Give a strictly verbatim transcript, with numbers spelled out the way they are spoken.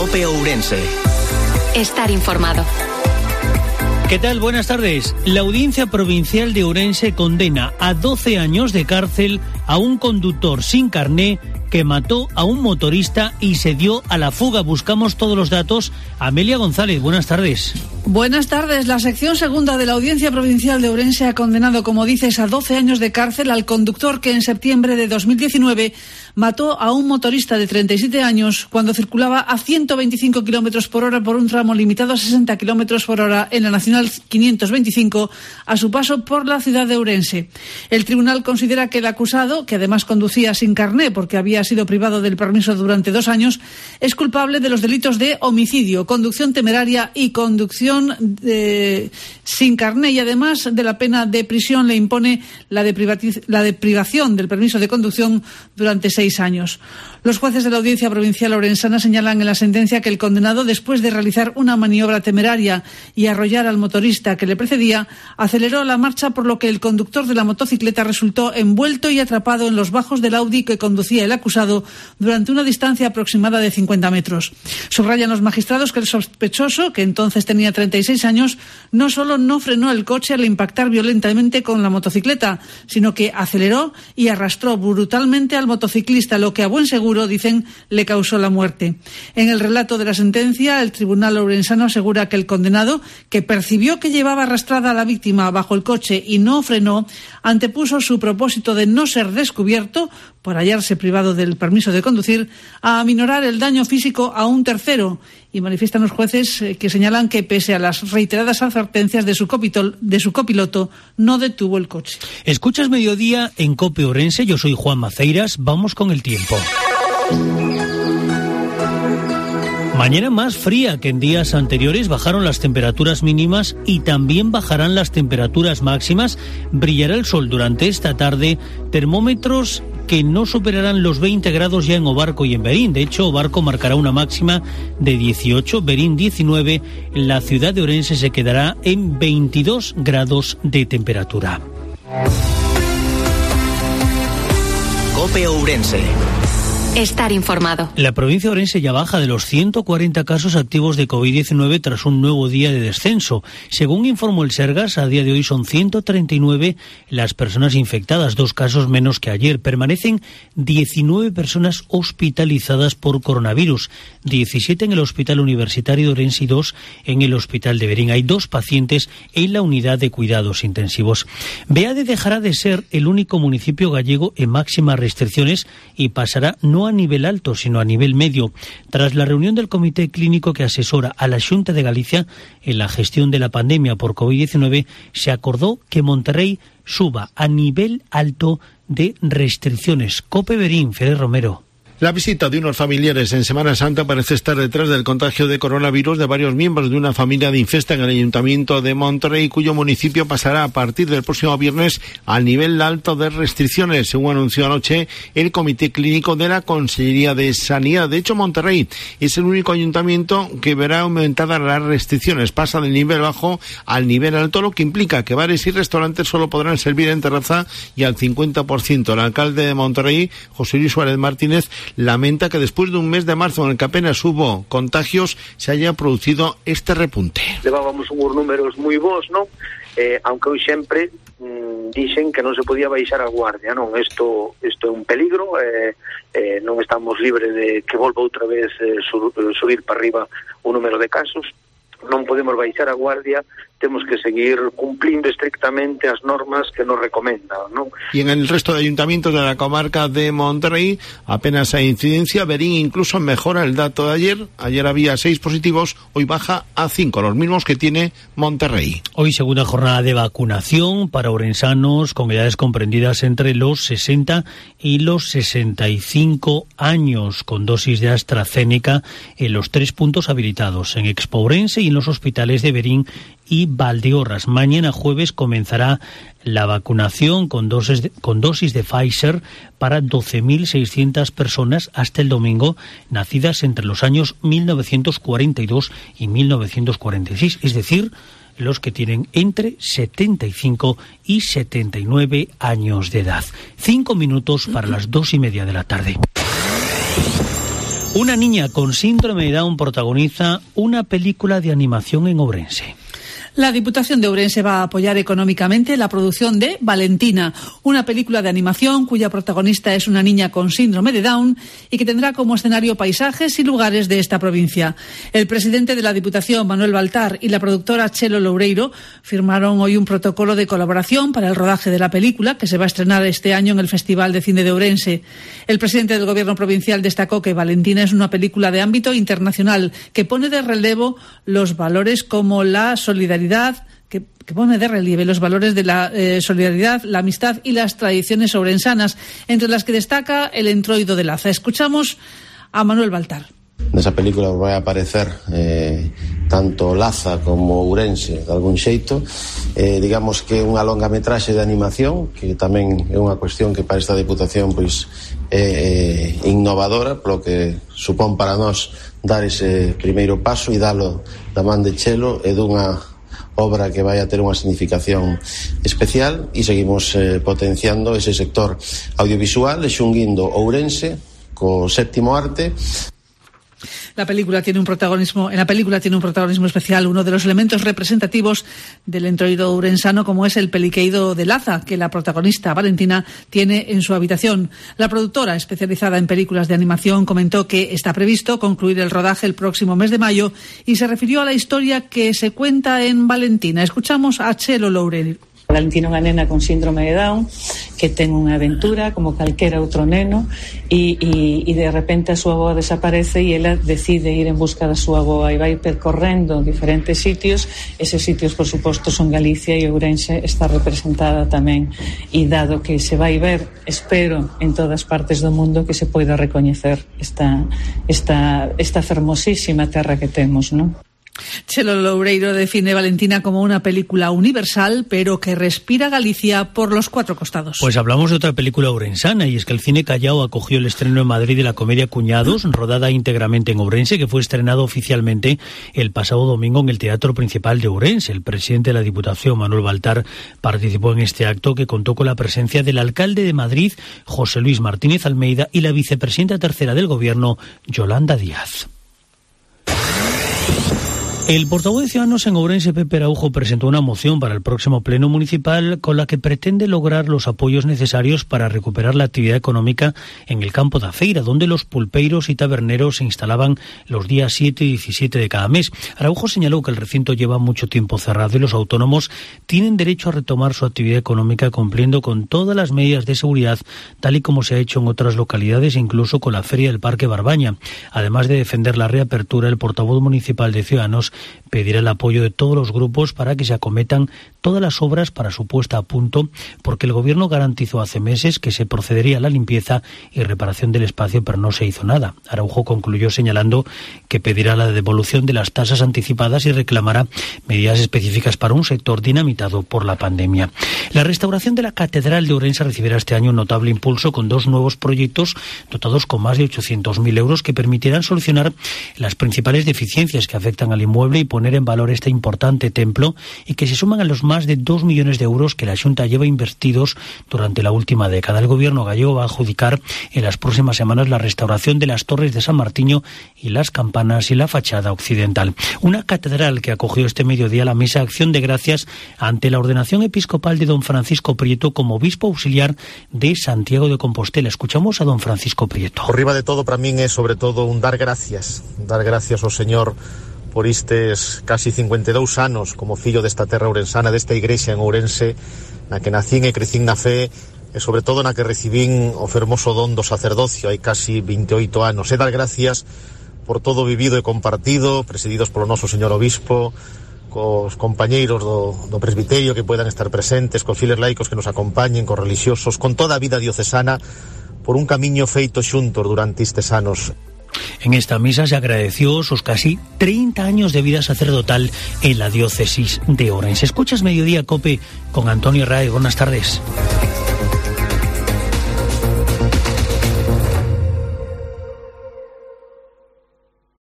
COPE Ourense. Estar informado. ¿Qué tal? Buenas tardes. La Audiencia Provincial de Ourense condena a doce años de cárcel a un conductor sin carné que mató a un motorista y se dio a la fuga. Buscamos todos los datos. Amelia González, buenas tardes. Buenas tardes. La sección segunda de la Audiencia Provincial de Ourense ha condenado, como dices, a doce años de cárcel al conductor que en septiembre de dos mil diecinueve mató a un motorista de treinta y siete años cuando circulaba a ciento veinticinco kilómetros por hora por un tramo limitado a sesenta kilómetros por hora en la Nacional quinientos veinticinco a su paso por la ciudad de Ourense. El tribunal considera que el acusado, que además conducía sin carné porque había sido privado del permiso durante dos años, es culpable de los delitos de homicidio, conducción temeraria y conducción de, sin carné, y además de la pena de prisión le impone la de, privatiz- la de privación del permiso de conducción durante seis años. Los jueces de la Audiencia Provincial Orensana señalan en la sentencia que el condenado, después de realizar una maniobra temeraria y arrollar al motorista que le precedía, aceleró la marcha, por lo que el conductor de la motocicleta resultó envuelto y atrapado en los bajos del Audi que conducía el acusado durante una distancia aproximada de cincuenta metros. Subrayan los magistrados que el sospechoso, que entonces tenía treinta y seis años, no solo no frenó el coche al impactar violentamente con la motocicleta, sino que aceleró y arrastró brutalmente al motociclista, lo que a buen seguro, dicen, le causó la muerte. En el relato de la sentencia, el tribunal ourensano asegura que el condenado, que percibió que llevaba arrastrada a la víctima bajo el coche y no frenó, antepuso su propósito de no ser descubierto, por hallarse privado del permiso de conducir, a aminorar el daño físico a un tercero. Y manifiestan los jueces que señalan que, pese a las reiteradas advertencias de su, copitol, de su copiloto, no detuvo el coche. Escuchas Mediodía en COPE Ourense. Yo soy Juan Maceiras. Vamos con el tiempo. Mañana más fría que en días anteriores. Bajaron las temperaturas mínimas y también bajarán las temperaturas máximas. Brillará el sol durante esta tarde. Termómetros que no superarán los veinte grados ya en Obarco y en Verín. De hecho, Obarco marcará una máxima de dieciocho, Verín diecinueve. La ciudad de Ourense se quedará en veintidós grados de temperatura. COPE Ourense. Estar informado. La provincia de Ourense ya baja de los ciento cuarenta casos activos de covid diecinueve tras un nuevo día de descenso. Según informó el Sergas, a día de hoy son ciento treinta y nueve las personas infectadas, dos casos menos que ayer. Permanecen diecinueve personas hospitalizadas por coronavirus, diecisiete en el Hospital Universitario de Ourense y dos en el Hospital de Verín. Hay dos pacientes en la unidad de cuidados intensivos. Beade dejará de ser el único municipio gallego en máximas restricciones y pasará no a nivel alto, sino a nivel medio, tras la reunión del Comité Clínico que asesora a la Xunta de Galicia en la gestión de la pandemia por covid diecinueve, se acordó que Monterrey suba a nivel alto de restricciones. COPE Verín, Fede Romero. La visita de unos familiares en Semana Santa parece estar detrás del contagio de coronavirus de varios miembros de una familia de Infesta en el Ayuntamiento de Monterrey, cuyo municipio pasará a partir del próximo viernes al nivel alto de restricciones, según anunció anoche el Comité Clínico de la Consellería de Sanidad. De hecho, Monterrey es el único ayuntamiento que verá aumentadas las restricciones. Pasa del nivel bajo al nivel alto, lo que implica que bares y restaurantes solo podrán servir en terraza y al cincuenta por ciento. El alcalde de Monterrey, José Luis Suárez Martínez, lamenta que después de un mes de marzo en el que apenas hubo contagios se haya producido este repunte. Levábamos unos números moi bons, non? Eh, aunque hoy sempre mm, dixen que non se podía baixar a guardia, non? Isto, isto é un peligro, eh, eh, non estamos libres de que volva outra vez eh, sur, subir para arriba o número de casos. Non podemos baixar a guardia, temos que seguir cumplindo estrictamente as normas que nos recomendan, ¿no? Y en el resto de ayuntamientos de la comarca de Monterrey apenas hay incidencia. Verín incluso mejora el dato de ayer. Ayer había seis positivos, hoy baja a cinco, los mismos que tiene Monterrey. Hoy segunda jornada de vacunación para ourensanos con edades comprendidas entre los sesenta y los sesenta y cinco años, con dosis de AstraZeneca en los tres puntos habilitados, en Expo Ourense y en los hospitales de Verín y Valdeorras. Mañana jueves comenzará la vacunación con dosis de, con dosis de Pfizer para doce mil seiscientas personas hasta el domingo, nacidas entre los años mil novecientos cuarenta y dos y mil novecientos cuarenta y seis, es decir, los que tienen entre setenta y cinco y setenta y nueve años de edad. Cinco minutos para las dos y media de la tarde. Una niña con síndrome de Down protagoniza una película de animación en Ourense. La Diputación de Ourense va a apoyar económicamente la producción de Valentina, una película de animación cuya protagonista es una niña con síndrome de Down y que tendrá como escenario paisajes y lugares de esta provincia. El presidente de la Diputación, Manuel Baltar, y la productora Chelo Loureiro firmaron hoy un protocolo de colaboración para el rodaje de la película, que se va a estrenar este año en el Festival de Cine de Ourense. El presidente del Gobierno provincial destacó que Valentina es una película de ámbito internacional que pone de relevo los valores como la solidaridad Que, que pone de relieve los valores de la eh, solidaridad, la amistad y las tradiciones ourensanas, entre las que destaca el entroido de Laza. Escuchamos a Manuel Baltar. Nesa película vai aparecer eh, tanto Laza como Ourense de algún xeito. Eh, digamos que é unha longa metraxe de animación, que tamén é unha cuestión que para esta Diputación pois é eh, innovadora, polo que supón para nós dar ese primeiro paso e dalo da man de Chelo e dunha obra que vai a ter unha significación especial, e seguimos eh, potenciando ese sector audiovisual e xunguindo Ourense co séptimo arte. La película tiene un protagonismo, en la película tiene un protagonismo especial uno de los elementos representativos del entroido ourensano, como es el peliqueido de Laza, que la protagonista Valentina tiene en su habitación. La productora, especializada en películas de animación, comentó que está previsto concluir el rodaje el próximo mes de mayo y se refirió a la historia que se cuenta en Valentina. Escuchamos a Chelo Loureiro. Valentina é unha nena con síndrome de Down que ten unha aventura como calquera outro neno e, e, e de repente a súa avoa desaparece e ela decide ir en busca da súa avoa e vai percorrendo diferentes sitios. Eses sitios, por suposto, son Galicia e Ourense está representada tamén, e dado que se vai ver, espero, en todas partes do mundo, que se poida recoñecer esta, esta, esta fermosísima terra que temos, non? Chelo Loureiro define Valentina como una película universal, pero que respira Galicia por los cuatro costados. Pues hablamos de otra película ourensana, y es que el Cine Callao acogió el estreno en Madrid de la comedia Cuñados, rodada íntegramente en Ourense, que fue estrenado oficialmente el pasado domingo en el Teatro Principal de Ourense. El presidente de la Diputación, Manuel Baltar, participó en este acto, que contó con la presencia del alcalde de Madrid, José Luis Martínez Almeida, y la vicepresidenta tercera del Gobierno, Yolanda Díaz. El portavoz de Ciudadanos en Ourense, Pepe Araujo, presentó una moción para el próximo pleno municipal con la que pretende lograr los apoyos necesarios para recuperar la actividad económica en el campo da Feira, donde los pulpeiros y taberneros se instalaban los días siete y diecisiete de cada mes. Araujo señaló que el recinto lleva mucho tiempo cerrado y los autónomos tienen derecho a retomar su actividad económica cumpliendo con todas las medidas de seguridad, tal y como se ha hecho en otras localidades, incluso con la Feria del Parque Barbaña. Además de defender la reapertura, el portavoz municipal de Ciudadanos pedirá el apoyo de todos los grupos para que se acometan todas las obras para su puesta a punto, porque el Gobierno garantizó hace meses que se procedería a la limpieza y reparación del espacio, pero no se hizo nada. Araujo concluyó señalando que pedirá la devolución de las tasas anticipadas y reclamará medidas específicas para un sector dinamitado por la pandemia. La restauración de la Catedral de Ourense recibirá este año un notable impulso con dos nuevos proyectos dotados con más de ochocientos mil euros que permitirán solucionar las principales deficiencias que afectan al inmueble y poner en valor este importante templo, y que se suman a los más de dos millones de euros que la Xunta lleva invertidos durante la última década. El Gobierno gallego va a adjudicar en las próximas semanas la restauración de las torres de San Martiño y las campanas y la fachada occidental. Una catedral que acogió este mediodía la misa Acción de Gracias ante la ordenación episcopal de don Francisco Prieto como obispo auxiliar de Santiago de Compostela. Escuchamos a don Francisco Prieto. Por riba de todo, para min é sobre todo un dar gracias, dar gracias ao Señor por estes casi cincuenta e dous anos como fillo desta terra ourensana, desta igrexa en Ourense, na que nacín e crecín na fe, e sobre todo na que recibín o fermoso don do sacerdocio hai casi veintioito anos. E dar gracias por todo vivido e compartido, presididos polo noso señor obispo, cos compañeiros do, do presbiterio que puedan estar presentes, cos files laicos que nos acompañen, cos religiosos, con toda a vida diocesana, por un camiño feito xuntos durante estes anos. En esta misa se agradeció sus casi treinta años de vida sacerdotal en la diócesis de Ourense. Escuchas Mediodía Cope con Antonio Ray. Buenas tardes.